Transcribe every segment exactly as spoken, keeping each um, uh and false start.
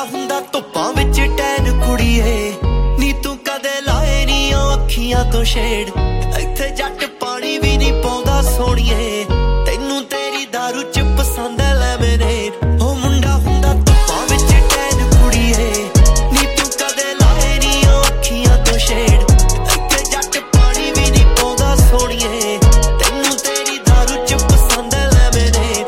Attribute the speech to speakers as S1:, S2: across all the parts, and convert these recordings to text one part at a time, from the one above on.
S1: ਹੁੰਦਾ ਧੁੱਪਾਂ ਵਿੱਚ ਟੈਨ ਕੁੜੀਏ ਨੀ ਤੂੰ ਕਦੇ ਲਾਏ ਨੀ ਉਹ ਅੱਖੀਆਂ ਤੋਂ ਸ਼ੇਡ ਇੱਥੇ ਜੱਟ ਪਾਣੀ ਵੀ ਨਹੀਂ ਪਾਉਂਦਾ ਸੋਹਣੀਏ ਤੈਨੂੰ ਤੇਰੀ ਦਾਰੂ ਚ ਪਸੰਦ ਹੈ ਲੈਮਨੇਡ ਉਹ ਮੁੰਡਾ ਹੁੰਦਾ ਧੁੱਪਾਂ ਵਿੱਚ ਟੈਨ ਕੁੜੀਏ ਨੀ ਤੂੰ ਕਦੇ ਲਾਏ ਨੀ ਉਹ ਅੱਖੀਆਂ ਤੋਂ ਸ਼ੇਡ ਇੱਥੇ ਜੱਟ ਪਾਣੀ ਵੀ ਨਹੀਂ ਪਾਉਂਦਾ ਸੋਹਣੀਏ ਤੈਨੂੰ ਤੇਰੀ ਦਾਰੂ ਚ ਪਸੰਦ ਹੈ ਲੈਮਨੇਡ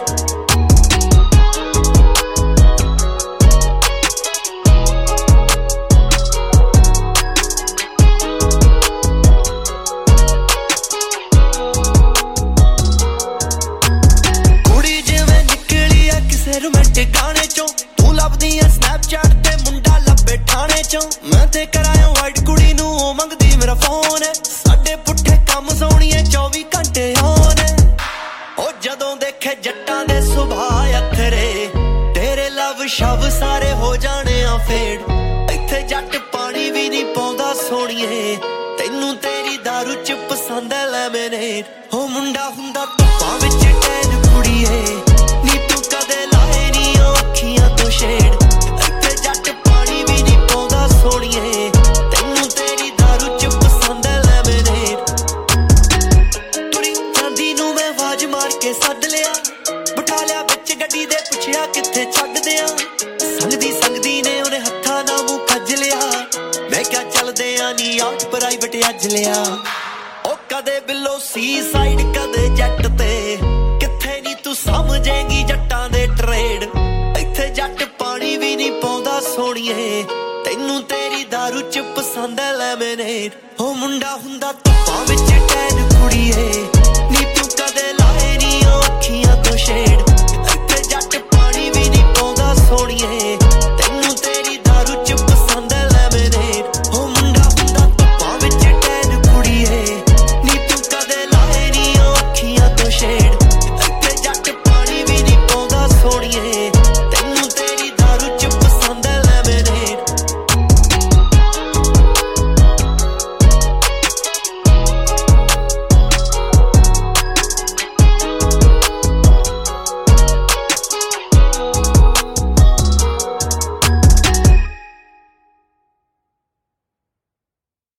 S1: रोमांटिक गाने चों तू लभदी है स्नैपचैट ते मुंडा लब्बे ठाणे चों मैं ते कराया वाइट कुड़ी नू ओ मंगदी मेरा फोन है साडे पुट्ठे कम सोहणीए चौबी घंटे ऑन है ओ जदों देखे जट्टां दे सुभाऽ अथरे तेरे लव शव सारे हो जाने आ फेड इत्थे जट पानी भी नहीं पाउंदा सोहणीए तैनू तेरी दारू च पसंद है लेमनेड ओ मुंडा हुंदा धुप्पां विच टैन कुड़ीए नी तू कदे ਅੱਖੀਆਂ ਤੋਂ ਸ਼ੇਡ ਇੱਥੇ ਜੱਟ ਪਾਣੀ ਵੀ ਨਹੀਂ ਪਾਉਂਦਾ ਸੋਹਣੀਏ ਤੈਨੂੰ ਤੇਰੀ ਦਾਰੂ ਚ ਪਸੰਦ ਹੈ ਲੈਮਨੇਡ ਤੁਰੀ ਜਾਂਦੀ ਨੂੰ ਮੈਂ ਆਵਾਜ਼ ਮਾਰ ਕੇ ਸੱਦ ਲਿਆ ਬਿਠਾ ਲਿਆ ਵਿੱਚ ਗੱਡੀ ਦੇ ਪੁੱਛਿਆ ਕਿੱਥੇ ਛੱਡਦੇ ਆ ਸੰਗਦੀ ਸੰਗਦੀ ਨੇ ਉਹਨੇ ਹੱਥਾਂ ਨਾਲ ਮੂੰਹ ਖੱਜ ਲਿਆ ਮੈਂ ਕਿਹਾ ਚੱਲਦੇ ਆ ਨੀ ਆਊਟ ਪ੍ਰਾਈਵੇਟ ਅੱਜ ਲਿਆ ਉਹ ਕਦੇ ਬਿੱਲੋ ਸੀ ਸਾਈਡ ਕਦੇ ਜੱਟ ਤੇ ਕਿੱਥੇ ਨੀ ਤੂੰ ਸਮਝੇਂਗੀ ਜੱਟਾਂ ਦੇ ਟਰੇਡ ਇੱਥੇ ਜੱਟ ਪਾਣੀ ਵੀ ਨਹੀਂ ਪਾਉਂਦਾ ਸੋਹਣੀਏ ਤੈਨੂੰ ਤੇਰੀ ਦਾਰੂ ਚ ਪਸੰਦ ਹੈ ਲੈਮਨੇਡ ਉਹ ਮੁੰਡਾ ਹੁੰਦਾ ਧੁੱਪਾਂ ਵਿੱਚ ਟੈਨ ਕੁੜੀਏ ਨੀ ਤੂੰ ਕਦੇ ਲਾਏ ਨੀ ਉਹ ਅੱਖੀਆਂ ਤੋਂ ਸ਼ੇਡ